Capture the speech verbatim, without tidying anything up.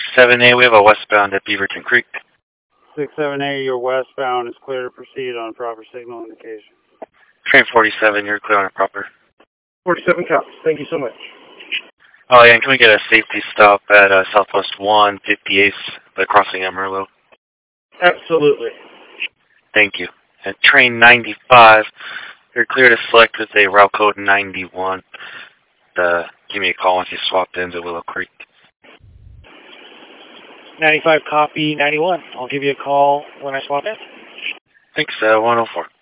seven A, we have a westbound at Beaverton Creek. six seven A, you're westbound. Is clear to proceed on proper signal indication. Train forty-seven, you're clear on a proper. forty-seven cops. Thank you so much. Oh, yeah, and can we get a safety stop at uh, Southwest one fifty-eighth by crossing Amarillo? Absolutely. Thank you. And train ninety-five, you're clear to select with a route code ninety-one. Uh, give me a call once you swapped into Willow Creek. ninety-five copy ninety-one. I'll give you a call when I swap in. Thanks, uh, one oh four.